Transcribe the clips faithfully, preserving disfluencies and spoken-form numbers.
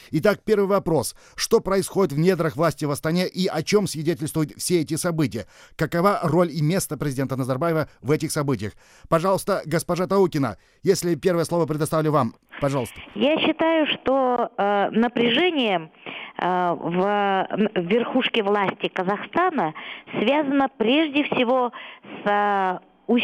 Итак, первый вопрос. Что происходит в недрах власти в Астане и о чем свидетельствуют все эти события? Какова роль и место президента Назарбаева в этих событиях? Пожалуйста, госпожа Таукина, если первое слово предоставлю вам, пожалуйста. Я считаю, что э, напряжение э, в, в верхушке власти Казахстана связано прежде всего с э,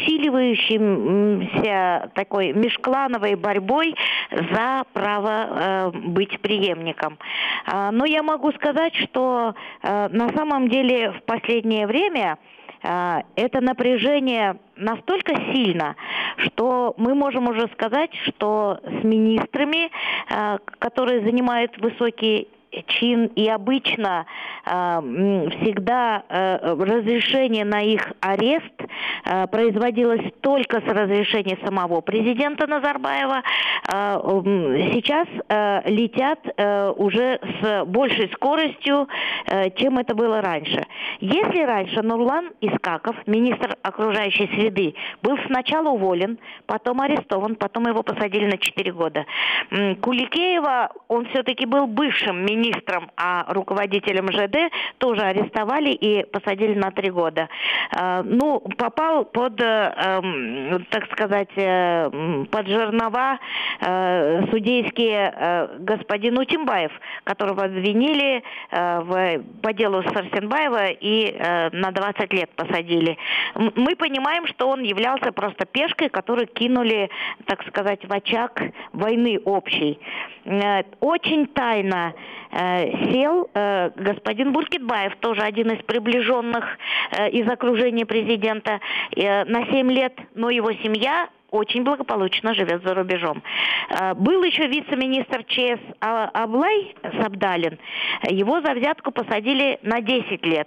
усиливающимся такой межклановой борьбой за право э, быть преемником. Э, но я могу сказать, что э, на самом деле в последнее время это напряжение настолько сильно, что мы можем уже сказать, что с министрами, которые занимают высокие чин, и обычно э, всегда э, разрешение на их арест э, производилось только с разрешения самого президента Назарбаева. Э, сейчас э, летят э, уже с большей скоростью, э, чем это было раньше. Если раньше Нурлан Искаков, министр окружающей среды, был сначала уволен, потом арестован, потом его посадили на четыре года. Куликеева, он все-таки был бывшим министром, министром, а руководителем ЖД тоже арестовали и посадили на три года. Ну, попал под, так сказать, под жернова судейские господин Утимбаев, которого обвинили в, по делу Сарсенбаева и на двадцать лет посадили. Мы понимаем, что он являлся просто пешкой, которую кинули, так сказать, в очаг войны общей. Очень тайно сел э, господин Буркитбаев, тоже один из приближенных э, из окружения президента, э, на семь лет, но его семья очень благополучно живет за рубежом. Э, был еще вице-министр ЧС Аблай Сабдалин, его за взятку посадили на десять лет.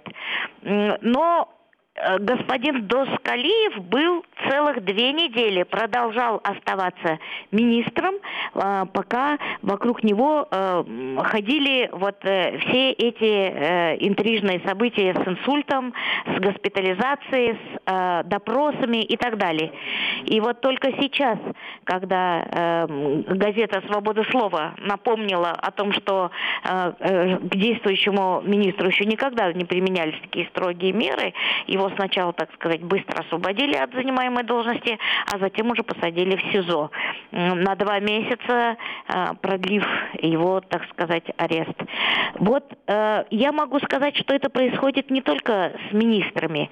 Но господин Доскалиев был целых две недели, продолжал оставаться министром, пока вокруг него ходили вот все эти интрижные события с инсультом, с госпитализацией, с допросами и так далее. И вот только сейчас, когда газета «Свобода слова» напомнила о том, что к действующему министру еще никогда не применялись такие строгие меры, его сначала, так сказать, быстро освободили от занимаемой должности, а затем уже посадили в СИЗО на два месяца, продлив его, так сказать, арест. Вот я могу сказать, что это происходит не только с министрами.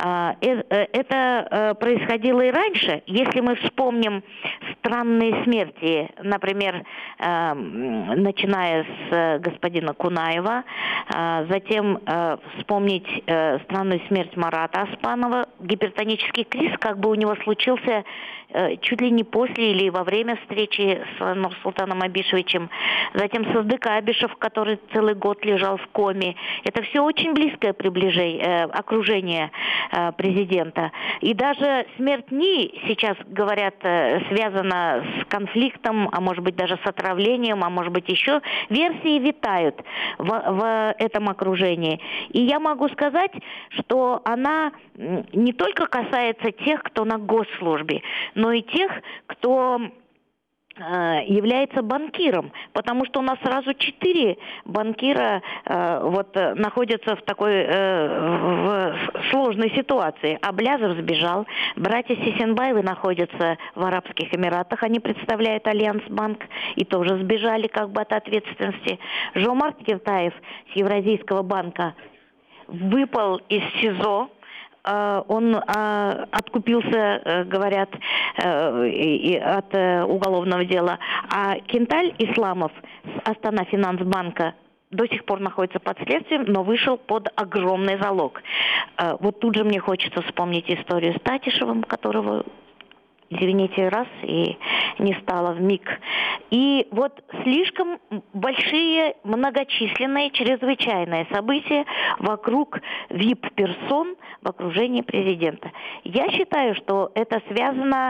Это происходило и раньше. Если мы вспомним странные смерти, например, начиная с господина Кунаева, затем вспомнить странную смерть Марата Аспанова, гипертонический криз как бы у него случился э, чуть ли не после или во время встречи с Нурсултаном Абишевичем. Затем Сыздык Абишев, который целый год лежал в коме. Это все очень близкое приближение, э, окружение э, президента. И даже смерть Ни сейчас, говорят, э, связана с конфликтом, а может быть даже с отравлением, а может быть еще. Версии витают в, в этом окружении. И я могу сказать, что она не только касается тех, кто на госслужбе, но и тех, кто э, является банкиром, потому что у нас сразу четыре банкира э, вот, находятся в такой э, в сложной ситуации. Аблязов сбежал, братья Сисенбаевы находятся в Арабских Эмиратах, они представляют Альянс-банк и тоже сбежали как бы от ответственности. Жомарт Киртаев с Евразийского банка выпал из СИЗО. Он откупился, говорят, от уголовного дела. А Кенталь Исламов с Астана Финансбанка до сих пор находится под следствием, но вышел под огромный залог. Вот тут же мне хочется вспомнить историю с Татишевым, которого, извините, раз и не стало вмиг. И вот слишком большие, многочисленные, чрезвычайные события вокруг ви ай пи-персон в окружении президента. Я считаю, что это связано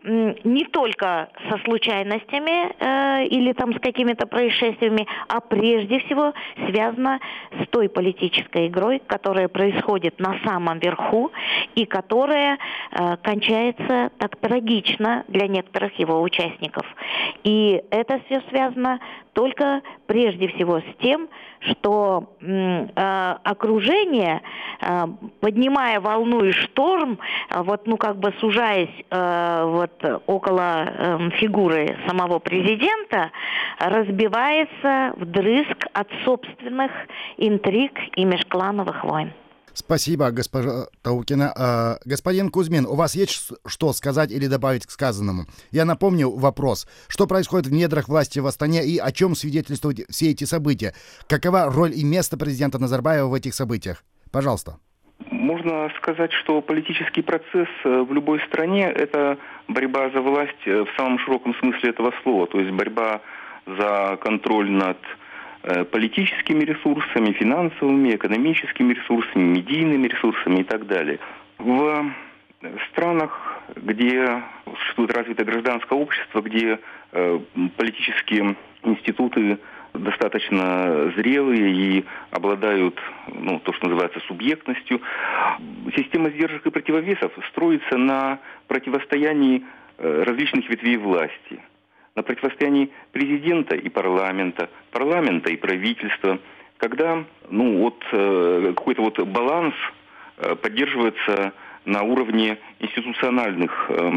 не только со случайностями э, или там с какими-то происшествиями, а прежде всего связано с той политической игрой, которая происходит на самом верху и которая э, кончается так трагично для некоторых его участников. И это все связано только прежде всего с тем, что э, окружение, э, поднимая волну и шторм, э, вот, ну, как бы сужаясь э, вот, около э, фигуры самого президента, разбивается вдрызг от собственных интриг и межклановых войн. Спасибо, госпожа Таукина. Э, господин Кузьмин, у вас есть что сказать или добавить к сказанному? Я напомню вопрос. Что происходит в недрах власти в Астане и о чем свидетельствуют все эти события? Какова роль и место президента Назарбаева в этих событиях? Пожалуйста. Можно сказать, что политический процесс в любой стране – это борьба за власть в самом широком смысле этого слова. То есть борьба за контроль над политическими ресурсами, финансовыми, экономическими ресурсами, медийными ресурсами и так далее. В странах, где существует развитое гражданское общество, где э, политические институты достаточно зрелые и обладают, ну, то, что называется, субъектностью, система сдержек и противовесов строится на противостоянии э, различных ветвей власти. На противостоянии президента и парламента, парламента и правительства, когда ну, вот, э, какой-то вот баланс э, поддерживается на уровне институциональных, э,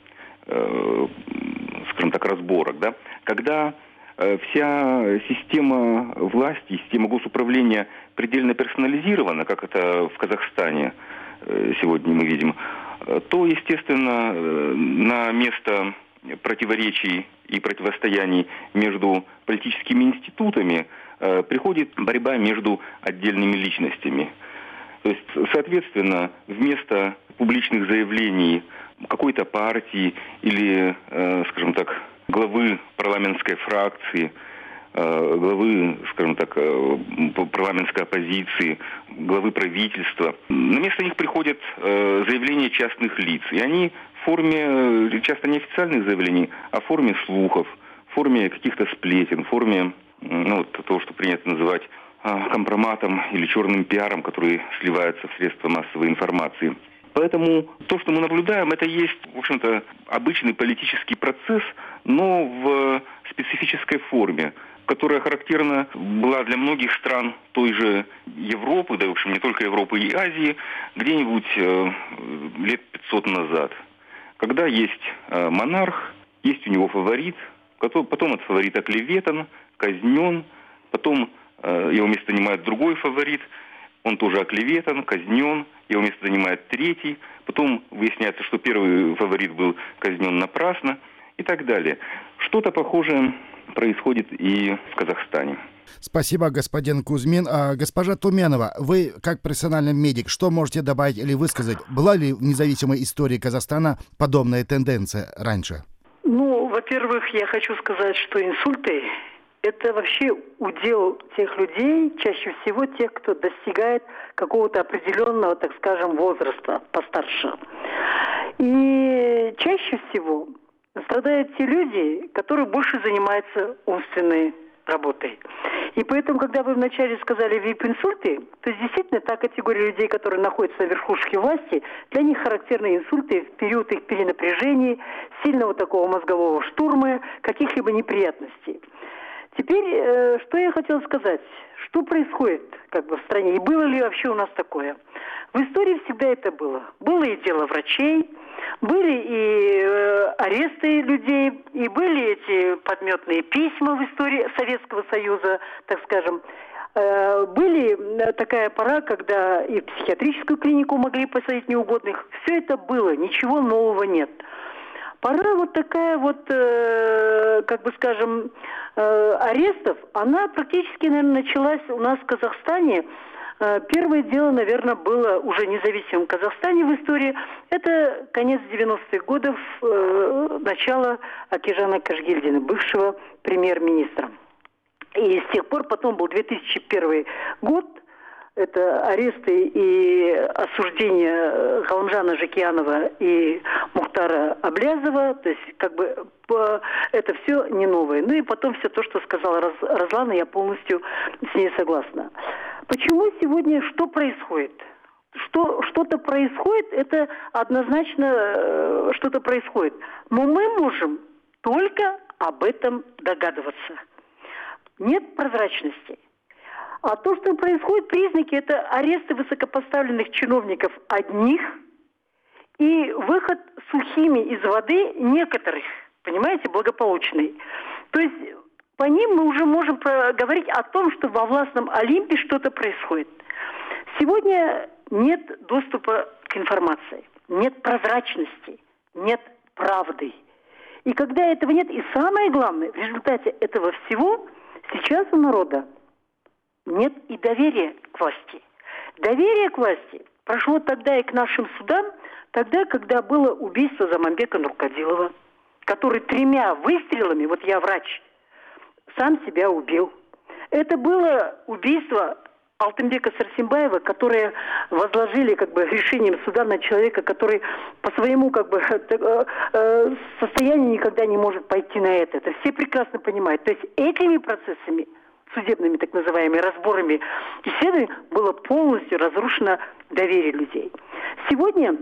э, скажем так, разборок, да? Когда э, вся система власти, система госуправления предельно персонализирована, как это в Казахстане э, сегодня мы видим, э, то, естественно, э, на место противоречий и противостояний между политическими институтами э, приходит борьба между отдельными личностями. То есть, соответственно, вместо публичных заявлений какой-то партии или, э, скажем так, главы парламентской фракции, э, главы, скажем так, э, парламентской оппозиции, главы правительства, на место них приходят э, заявления частных лиц, и они в форме, часто не официальных заявлений, а в форме слухов, в форме каких-то сплетен, в форме ну, вот, того, что принято называть а, компроматом или черным пиаром, который сливается в средства массовой информации. Поэтому то, что мы наблюдаем, это есть, в общем-то, обычный политический процесс, но в специфической форме, которая характерна была для многих стран той же Европы, да, в общем, не только Европы и Азии, где-нибудь э, лет пятьсот назад. Когда есть э, монарх, есть у него фаворит, потом этот фаворит оклеветан, казнен, потом э, его место занимает другой фаворит, он тоже оклеветан, казнен, его место занимает третий, потом выясняется, что первый фаворит был казнен напрасно и так далее. Что-то похожее происходит и в Казахстане. Спасибо, господин Кузьмин. А, госпожа Туменова, вы, как профессиональный медик, что можете добавить или высказать? Была ли в независимой истории Казахстана подобная тенденция раньше? Ну, во-первых, я хочу сказать, что инсульты – это вообще удел тех людей, чаще всего тех, кто достигает какого-то определенного, так скажем, возраста постарше. И чаще всего страдают те люди, которые больше занимаются умственной работой. И поэтому, когда вы вначале сказали вип-инсульты, то действительно та категория людей, которые находятся на верхушке власти, для них характерны инсульты в период их перенапряжения, сильного такого мозгового штурма, каких-либо неприятностей. Теперь, э, что я хотела сказать, что происходит как бы в стране, и было ли вообще у нас такое? В истории всегда это было. Было и дело врачей, были и э, аресты людей, и были эти подметные письма в истории Советского Союза, так скажем. Э, были такая пора, когда и в психиатрическую клинику могли посадить неугодных. Все это было, ничего нового нет. Пора вот такая вот, э, как бы скажем, э, арестов, она практически, наверное, началась у нас в Казахстане. Э, первое дело, наверное, было уже независимым в Казахстане в истории. Это конец девяностых годов, э, начало Акижана Кашгильдина, бывшего премьер-министра. И с тех пор потом был две тысячи первый год, это аресты и осуждение Галамжана Жакиянова и Мухтара Аблязова, то есть как бы это все не новое. Ну и потом все то, что сказала Розлана, я полностью с ней согласна. Почему сегодня что происходит? Что, что-то происходит, это однозначно что-то происходит. Но мы можем только об этом догадываться. Нет прозрачности. А то, что происходит, признаки, это аресты высокопоставленных чиновников одних и выход сухими из воды некоторых, понимаете, благополучный. То есть по ним мы уже можем говорить о том, что во властном Олимпе что-то происходит. Сегодня нет доступа к информации, нет прозрачности, нет правды. И когда этого нет, и самое главное, в результате этого всего сейчас у народа нет и доверия к власти. Доверие к власти прошло тогда и к нашим судам, тогда, когда было убийство Заманбека Нуркадилова, который тремя выстрелами, вот я врач, сам себя убил. Это было убийство Алтынбека Сарсембаева, которые возложили как бы решением суда на человека, который по своему как бы состоянию никогда не может пойти на это. Это все прекрасно понимают. То есть этими процессами, судебными так называемыми разборами исследований, было полностью разрушено доверие людей. Сегодня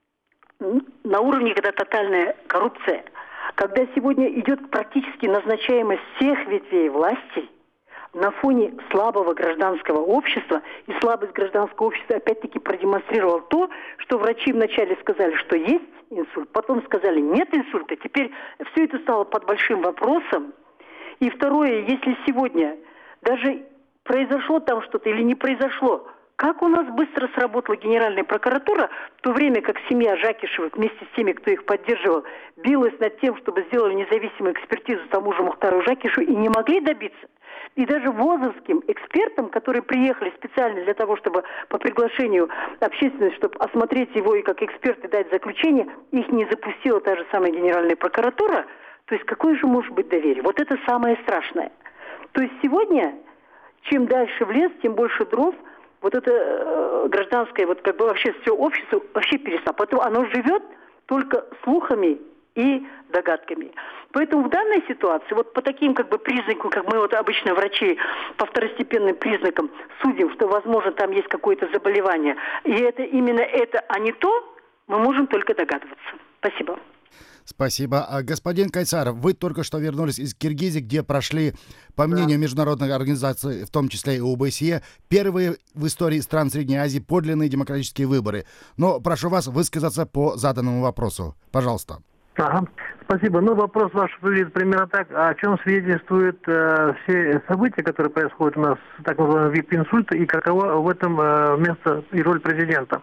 на уровне, когда тотальная коррупция, когда сегодня идет практически назначаемость всех ветвей власти, на фоне слабого гражданского общества, и слабость гражданского общества опять-таки продемонстрировала то, что врачи вначале сказали, что есть инсульт, потом сказали нет инсульта. Теперь все это стало под большим вопросом. И второе, если сегодня даже произошло там что-то или не произошло, как у нас быстро сработала Генеральная прокуратура, в то время как семья Жакишевых вместе с теми, кто их поддерживал, билась над тем, чтобы сделали независимую экспертизу тому же Мухтару Жакишу, и не могли добиться. И даже вузовским экспертам, которые приехали специально для того, чтобы по приглашению общественности, чтобы осмотреть его и как эксперты дать заключение, их не запустила та же самая Генеральная прокуратура. То есть какое же может быть доверие? Вот это самое страшное. То есть сегодня, чем дальше в лес, тем больше дров. Вот это э, гражданское, вот как бы вообще все общество вообще перестало. Поэтому оно живет только слухами и догадками. Поэтому в данной ситуации, вот по таким как бы признакам, как мы вот обычно врачи по второстепенным признакам судим, что возможно там есть какое-то заболевание, и это именно это, а не то, мы можем только догадываться. Спасибо. Спасибо. Господин Кайсаров, вы только что вернулись из Киргизии, где прошли, по мнению да. международных организаций, в том числе и ОБСЕ, первые в истории стран Средней Азии подлинные демократические выборы. Но прошу вас высказаться по заданному вопросу. Пожалуйста. Ага. Спасибо. Ну, вопрос ваш выглядит примерно так. О чем свидетельствуют э, все события, которые происходят у нас, так называемый вид инсульта, и какова в этом э, место и роль президента?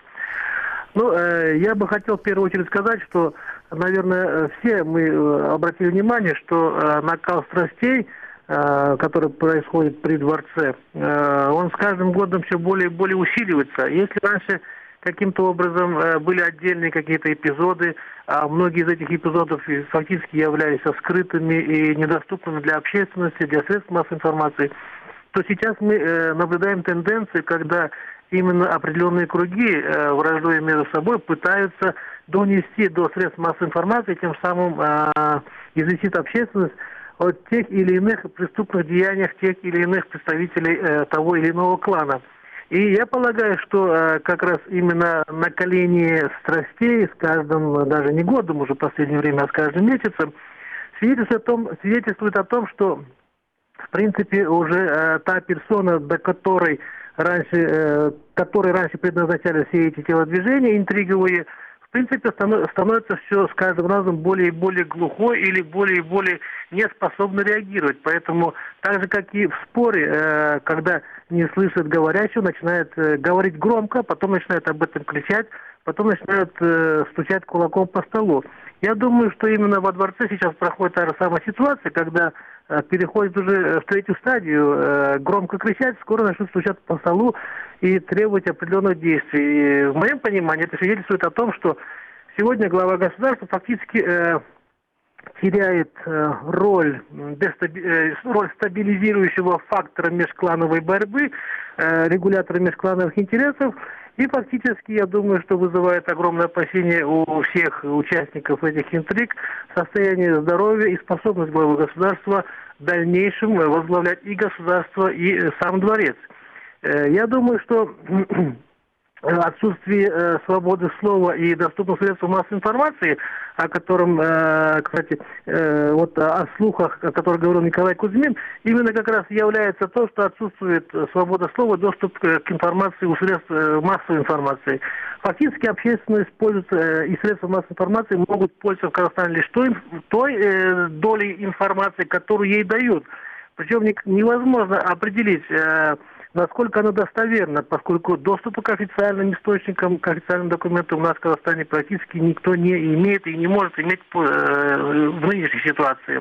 Ну, э, я бы хотел в первую очередь сказать, что, наверное, все мы обратили внимание, что э, накал страстей, э, который происходит при дворце, э, он с каждым годом все более и более усиливается. Если раньше каким-то образом э, были отдельные какие-то эпизоды, а многие из этих эпизодов фактически являлись скрытыми и недоступными для общественности, для средств массовой информации, то сейчас мы э, наблюдаем тенденции, когда именно определенные круги, э, враждуя между собой, пытаются донести до средств массовой информации, тем самым э, изучить общественность от тех или иных преступных деяниях тех или иных представителей э, того или иного клана. И я полагаю, что э, как раз именно накаление страстей с каждым, даже не годом уже в последнее время, а с каждым месяцем, свидетельствует о том, свидетельствует о том что в принципе уже э, та персона, до которой раньше, э, которой раньше предназначались все эти телодвижения интриговые, в принципе станов, становится все с каждым разом более и более глухой или более и более неспособна реагировать. Поэтому так же, как и в споре, э, когда не слышит говорящего, начинает э, говорить громко, потом начинает об этом кричать, потом начинают э, стучать кулаком по столу. Я думаю, что именно во дворце сейчас проходит та же самая ситуация, когда э, переходит уже в третью стадию, э, громко кричать, скоро начнут стучать по столу и требовать определенных действий. И в моем понимании это свидетельствует о том, что сегодня глава государства фактически э, теряет э, роль, дестаби, э, роль стабилизирующего фактора межклановой борьбы, э, регулятора межклановых интересов. И фактически, я думаю, что вызывает огромное опасение у всех участников этих интриг состояние здоровья и способность главы государства в дальнейшем возглавлять и государство, и сам дворец. Я думаю, что отсутствие э, свободы слова и доступных средств массовой информации, о котором, э, кстати, э, вот о слухах, о которых говорил Николай Кузьмин, именно как раз является то, что отсутствует свобода слова, доступ к, к информации у средств э, массовой информации. Фактически общественность пользуется, э, и средства массовой информации могут пользоваться в Казахстане лишь той, той э, долей информации, которую ей дают. Причем не, невозможно определить, э, насколько она достоверна, поскольку доступа к официальным источникам, к официальным документам у нас в Казахстане практически никто не имеет и не может иметь э, в нынешней ситуации.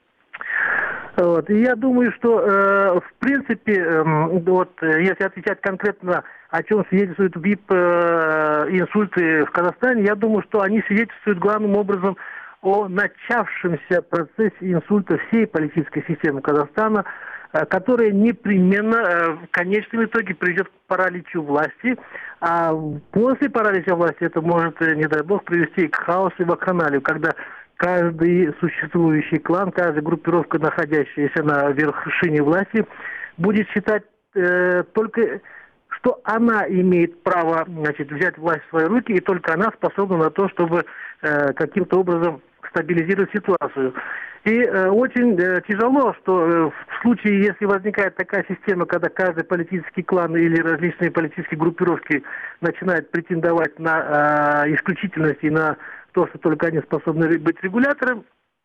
Вот. И я думаю, что э, в принципе, э, вот, если отвечать конкретно, о чем свидетельствуют ВИП-инсульты э, в Казахстане, я думаю, что они свидетельствуют главным образом о начавшемся процессе инсульта всей политической системы Казахстана, которая непременно в конечном итоге приведет к параличу власти, а после паралича власти это может, не дай бог, привести к хаосу и вакханалию, когда каждый существующий клан, каждая группировка, находящаяся на вершине власти, будет считать э, только, что она имеет право, значит, взять власть в свои руки, и только она способна на то, чтобы э, каким-то образом стабилизировать ситуацию. И э, очень э, тяжело, что э, в случае, если возникает такая система, когда каждый политический клан или различные политические группировки начинают претендовать на э, исключительность и на то, что только они способны быть регулятором,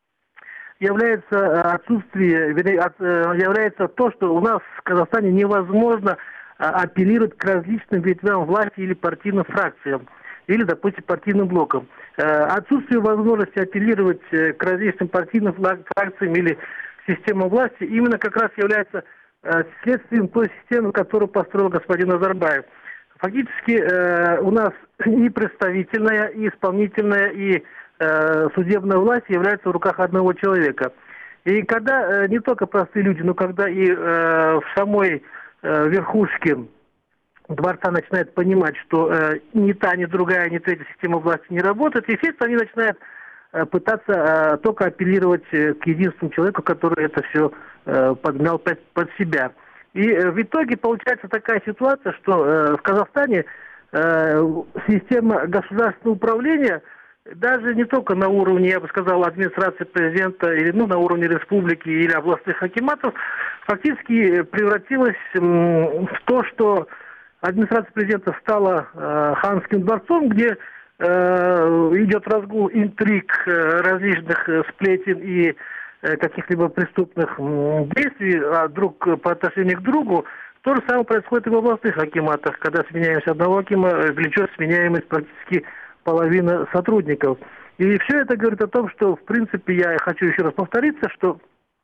является отсутствие, является то, что у нас в Казахстане невозможно апеллировать к различным ветвям власти или партийным фракциям, или, допустим, партийным блокам. Отсутствие возможности апеллировать к различным партийным фракциям или системам власти именно как раз является следствием той системы, которую построил господин Назарбаев. Фактически у нас и представительная, и исполнительная, и судебная власть является в руках одного человека. И когда не только простые люди, но когда и в самой верхушке дворца начинают понимать, что э, ни та, ни другая, ни третья система власти не работает, естественно, они начинают э, пытаться э, только апеллировать э, к единственному человеку, который это все э, подмял под, под себя. И э, в итоге получается такая ситуация, что э, в Казахстане э, система государственного управления, даже не только на уровне, я бы сказал, администрации президента, или ну, на уровне республики или областных акиматов, фактически превратилась э, в то, что администрация президента стала э, ханским дворцом, где э, идет разгул интриг, э, различных э, сплетен и э, каких-либо преступных э, действий а друг по отношению к другу. То же самое происходит и в областных акиматах, когда сменяемость одного акима влечет сменяемость практически половины сотрудников. И все это говорит о том, что, в принципе, я хочу еще раз повториться, что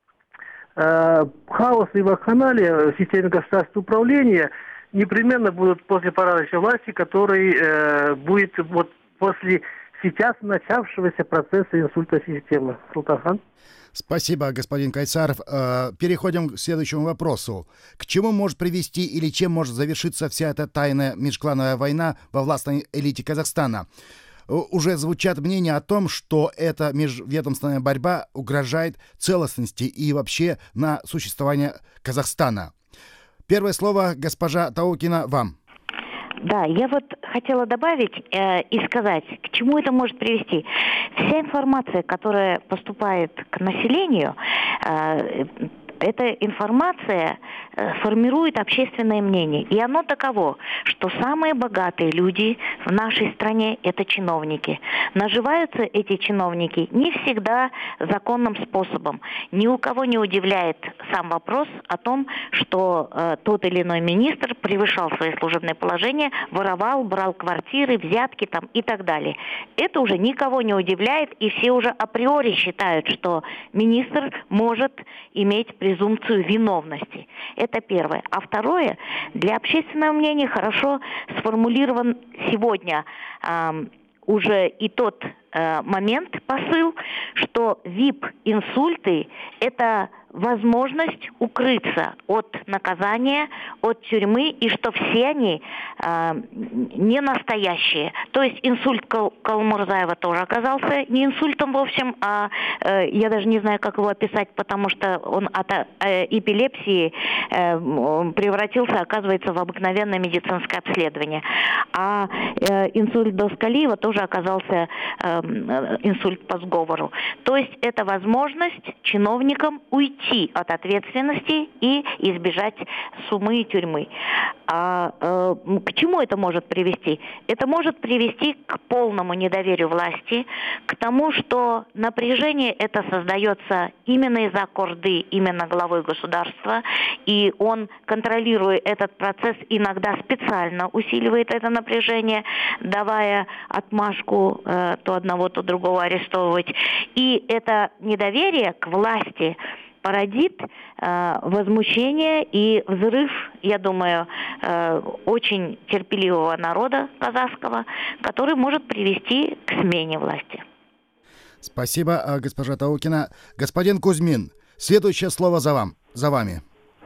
э, хаос и вакханалия в системе государственного управления непременно будут после паралича власти, который э, будет вот после сейчас начавшегося процесса инсульта системы. Султанхан. Спасибо, господин Кайсаров. Э, переходим к следующему вопросу. К чему может привести или чем может завершиться вся эта тайная межклановая война во властной элите Казахстана? Уже звучат мнения о том, что эта межведомственная борьба угрожает целостности и вообще на существование Казахстана. Первое слово, госпожа Таукина, вам. Да, я вот хотела добавить э, и сказать, к чему это может привести. Вся информация, которая поступает к населению, э, эта информация э, формирует общественное мнение. И оно таково, что самые богатые люди в нашей стране – это чиновники. Наживаются эти чиновники не всегда законным способом. Ни у кого не удивляет сам вопрос о том, что э, тот или иной министр превышал свои служебные положения, воровал, брал квартиры, взятки там, и так далее. Это уже никого не удивляет, и все уже априори считают, что министр может иметь презумпцию виновности. Это первое. А второе, для общественного мнения хорошо сформулирован сегодня э, уже и тот э, момент, посыл, что вип-инсульты – это возможность укрыться от наказания, от тюрьмы, и что все они э, не настоящие. То есть инсульт Кал- Калмурзаева тоже оказался не инсультом, в общем, а э, я даже не знаю, как его описать, потому что он от э, эпилепсии э, превратился, оказывается, в обыкновенное медицинское обследование. А э, инсульт Доскалиева тоже оказался э, инсульт по сговору. То есть это возможность чиновникам уйти от ответственности и избежать суммы и тюрьмы. А э, к чему это может привести? Это может привести к полному недоверию власти, к тому, что напряжение это создается именно из-за корды, именно главой государства, и он, контролируя этот процесс, иногда специально усиливает это напряжение, давая отмашку э, то одного, то другого арестовывать. И это недоверие к власти породит э, возмущение и взрыв, я думаю, э, очень терпеливого народа казахского, который может привести к смене власти. Спасибо, госпожа Таукина. Господин Кузьмин, следующее слово за, вам, за вами.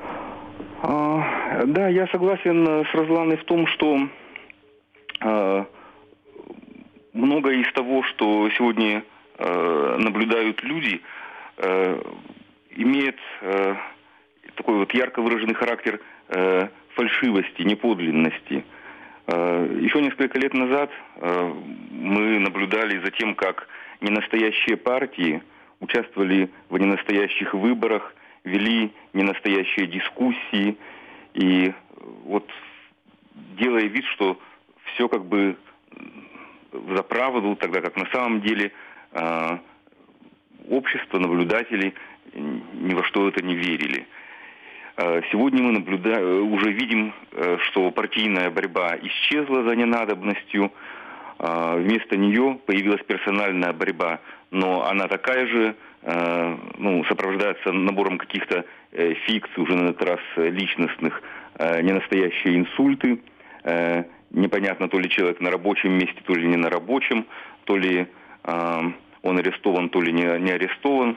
А, да, я согласен с Розланой в том, что а, многое из того, что сегодня а, наблюдают люди, а, имеет э, такой вот ярко выраженный характер э, фальшивости, неподлинности. Э, еще несколько лет назад э, мы наблюдали за тем, как ненастоящие партии участвовали в ненастоящих выборах, вели ненастоящие дискуссии, и вот делая вид, что все как бы взаправду, тогда как на самом деле э, общество, наблюдатели ни во что это не верили. Сегодня мы наблюдаем, уже видим, что партийная борьба исчезла за ненадобностью. Вместо нее появилась персональная борьба, но она такая же, ну, сопровождается набором каких-то фикций, уже на этот раз личностных, ненастоящие инсульты. Непонятно, то ли человек на рабочем месте, то ли не на рабочем, то ли он арестован, то ли не, не арестован.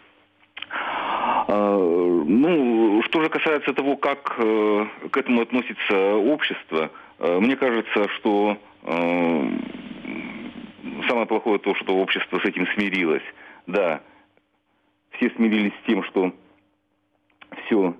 Ну, что же касается того, как к этому относится общество, мне кажется, что самое плохое то, что общество с этим смирилось. Да, все смирились с тем, что все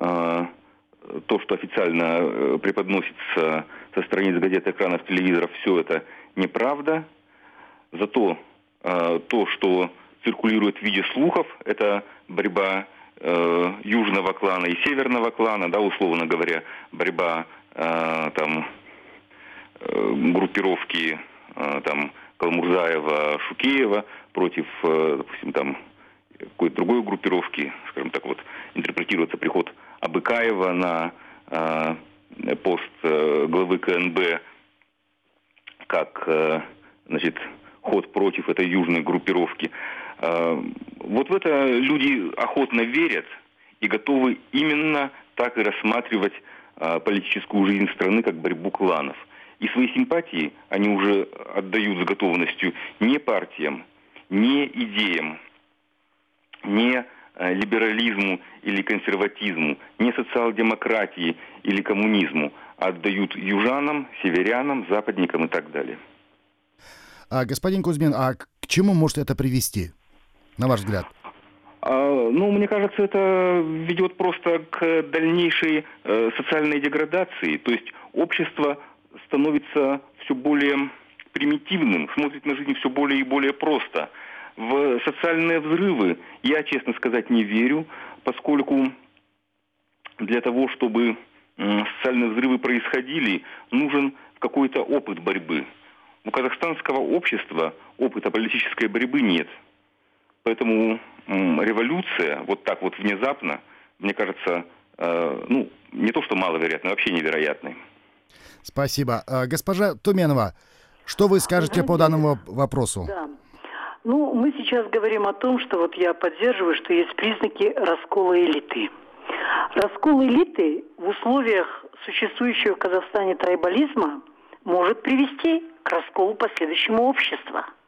то, что официально преподносится со страниц газет, экранов, телевизоров, все это неправда. Зато то, что циркулирует в виде слухов, это борьба э, южного клана и северного клана, да, условно говоря, борьба э, там, э, группировки э, там, Калмурзаева, Шукеева против, э, допустим, там, какой-то другой группировки, скажем так, вот, интерпретируется приход Абыкаева на э, пост э, главы КНБ как, э, значит, ход против этой южной группировки. Вот в это люди охотно верят и готовы именно так и рассматривать политическую жизнь страны как борьбу кланов. И свои симпатии они уже отдают с готовностью не партиям, не идеям, не либерализму или консерватизму, не социал-демократии или коммунизму, а отдают южанам, северянам, западникам и так далее. А, господин Кузьмин, а к чему может это привести, на ваш взгляд? А, ну, мне кажется, это ведет просто к дальнейшей э, социальной деградации. То есть общество становится все более примитивным, смотрит на жизнь все более и более просто. В социальные взрывы я, честно сказать, не верю, поскольку для того, чтобы э, социальные взрывы происходили, нужен какой-то опыт борьбы. У казахстанского общества опыта политической борьбы нет. Поэтому м, революция вот так вот внезапно, мне кажется, э, ну, не то что маловероятной, вообще невероятной. Спасибо. А, госпожа Туменова, что вы скажете по данному вопросу? Да. Ну, мы сейчас говорим о том, что вот я поддерживаю, что есть признаки раскола элиты. Раскол элиты в условиях существующего в Казахстане трайбализма может привести к расколу последующему общества.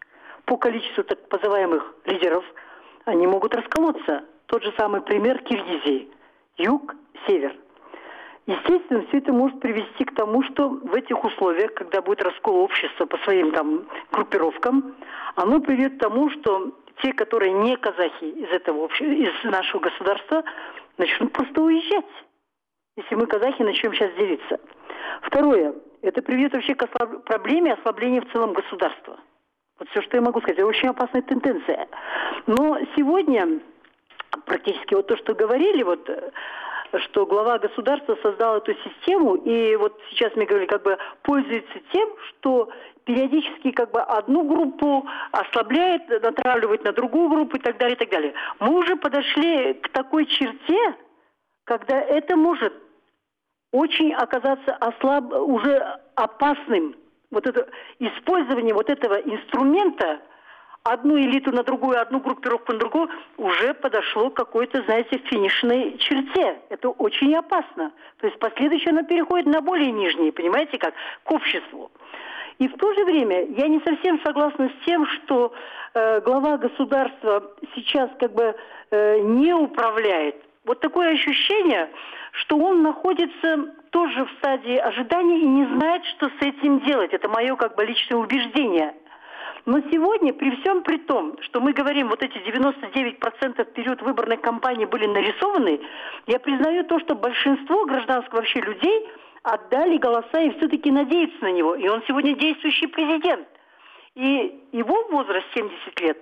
по количеству так называемых лидеров, они могут расколоться. Тот же самый пример Киргизии. Юг, север. Естественно, все это может привести к тому, что в этих условиях, когда будет раскол общества по своим там группировкам, оно приведет к тому, что те, которые не казахи из этого общества, из нашего государства, начнут просто уезжать, если мы, казахи, начнем сейчас делиться. Второе. Это приведет вообще к ослаб... проблеме ослабления в целом государства. Вот все, что я могу сказать. Это очень опасная тенденция. Но сегодня практически вот то, что говорили, вот, что глава государства создал эту систему, и вот сейчас мне говорили, как бы пользуется тем, что периодически как бы одну группу ослабляет, натравливает на другую группу и так далее, и так далее. Мы уже подошли к такой черте, когда это может очень оказаться ослаб... уже опасным. Вот это использование вот этого инструмента, одну элиту на другую, одну группировку на другую, уже подошло к какой-то, знаете, финишной черте. Это очень опасно. То есть последующее оно переходит на более нижние, понимаете как, к обществу. И в то же время я не совсем согласна с тем, что э, глава государства сейчас как бы э, не управляет. Вот такое ощущение, что он находится тоже в стадии ожидания и не знает, что с этим делать. Это мое как бы личное убеждение. Но сегодня, при всем при том, что мы говорим, вот эти девяносто девять процентов в период выборной кампании были нарисованы, я признаю то, что большинство гражданских вообще людей отдали голоса и все-таки надеются на него. И он сегодня действующий президент. И его возраст семьдесят лет,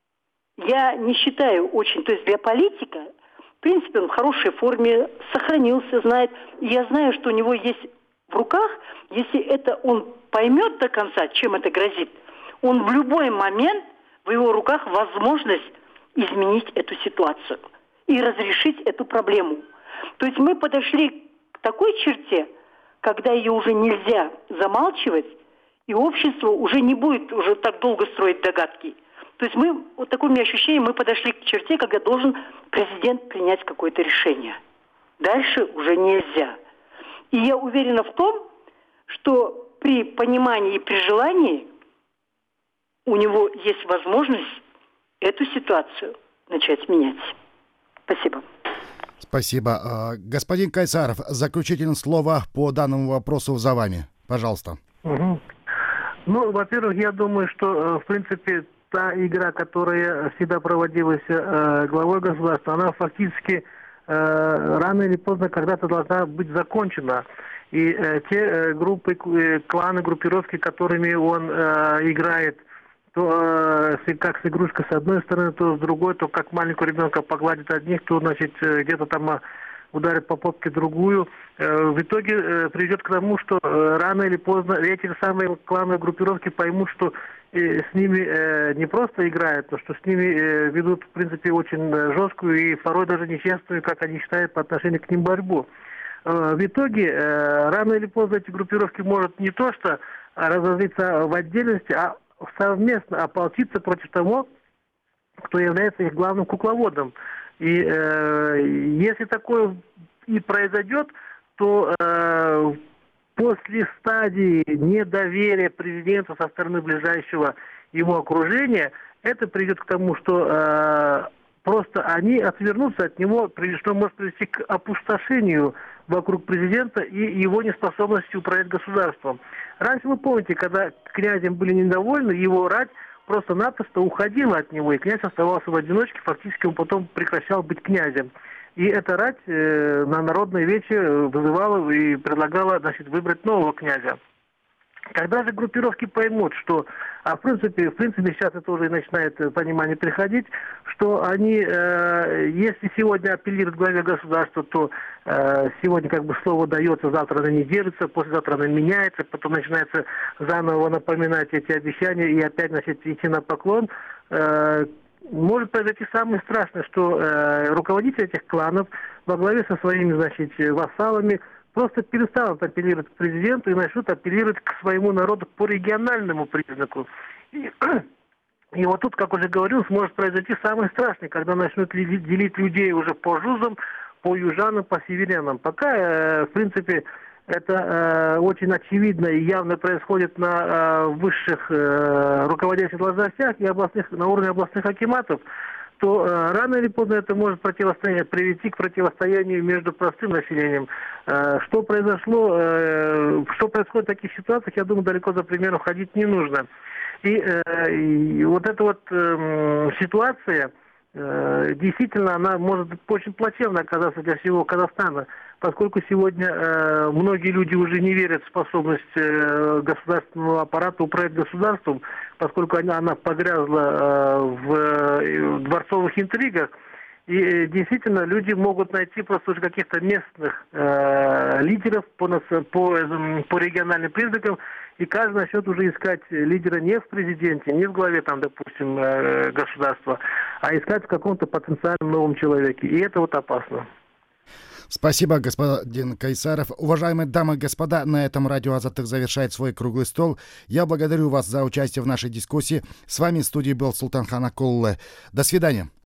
я не считаю очень, то есть для политика, в принципе, он в хорошей форме, сохранился, знает. И я знаю, что у него есть в руках, если это он поймет до конца, чем это грозит, он в любой момент, в его руках возможность изменить эту ситуацию и разрешить эту проблему. То есть мы подошли к такой черте, когда ее уже нельзя замалчивать, и общество уже не будет уже так долго строить догадки. То есть мы, вот такое у меня ощущение, мы подошли к черте, когда должен президент принять какое-то решение. Дальше уже нельзя. И я уверена в том, что при понимании и при желании у него есть возможность эту ситуацию начать менять. Спасибо. Спасибо. Господин Кайсаров, заключительное слово по данному вопросу за вами. Пожалуйста. Угу. Ну, во-первых, я думаю, что, в принципе, та игра, которая всегда проводилась э, главой государства, она фактически э, рано или поздно когда-то должна быть закончена. И э, те э, группы, э, кланы, группировки, которыми он э, играет, то э, как с игрушкой с одной стороны, то с другой, то как маленького ребенка погладит одних, то, значит, э, где-то там э, ударит по попке другую. Э, в итоге э, приведет к тому, что э, рано или поздно эти самые кланы, группировки поймут, что и с ними э, не просто играют, но что с ними э, ведут, в принципе, очень жесткую и порой даже нечестную, как они считают, по отношению к ним борьбу. Э, в итоге, э, рано или поздно эти группировки могут не то что разозлиться в отдельности, а совместно ополчиться против того, кто является их главным кукловодом. И э, если такое и произойдет, то э, после стадии недоверия президента со стороны ближайшего ему окружения, это приведет к тому, что э, просто они отвернутся от него, что может привести к опустошению вокруг президента и его неспособности управлять государством. Раньше, вы помните, когда князем были недовольны, его рать просто-напросто уходила от него, и князь оставался в одиночке, фактически он потом прекращал быть князем. И эта рать э, на народной вече вызывала и предлагала, значит, выбрать нового князя. Когда же группировки поймут, что, а в принципе, в принципе сейчас это уже начинает понимание приходить, что они, э, если сегодня апеллируют главе государства, то э, сегодня как бы слово дается, завтра оно не держится, послезавтра оно меняется, потом начинается заново напоминать эти обещания и опять, значит, идти на поклон. Э, может произойти самое страшное, что э, руководители этих кланов во главе со своими, значит, вассалами просто перестанут апеллировать к президенту и начнут апеллировать к своему народу по региональному признаку. И, и вот тут, как уже говорил, может произойти самое страшное, когда начнут делить людей уже по жузам, по южанам, по северянам. Пока, э, в принципе, Это э, очень очевидно и явно происходит на э, высших э, руководящих должностях и областных, на уровне областных акиматов, то э, рано или поздно это может противостояние, привести к противостоянию между простым населением. Э, что произошло, э, что происходит в таких ситуациях, я думаю, далеко за примером ходить не нужно. И, э, и вот эта вот э, ситуация, э, действительно, она может очень плачевно оказаться для всего Казахстана, поскольку сегодня э, многие люди уже не верят в способность э, государственного аппарата управлять государством, поскольку она, она погрязла э, в, э, в дворцовых интригах. И э, действительно, люди могут найти просто уже каких-то местных э, лидеров по, по, э, по региональным признакам, и каждый начнет уже искать лидера не в президенте, не в главе, там, допустим, э, государства, а искать в каком-то потенциальном новом человеке. И это вот опасно. Спасибо, господин Кайсаров. Уважаемые дамы и господа, на этом радио Азаттык завершает свой круглый стол. Я благодарю вас за участие в нашей дискуссии. С вами в студии был Султанхан Акуллы. До свидания.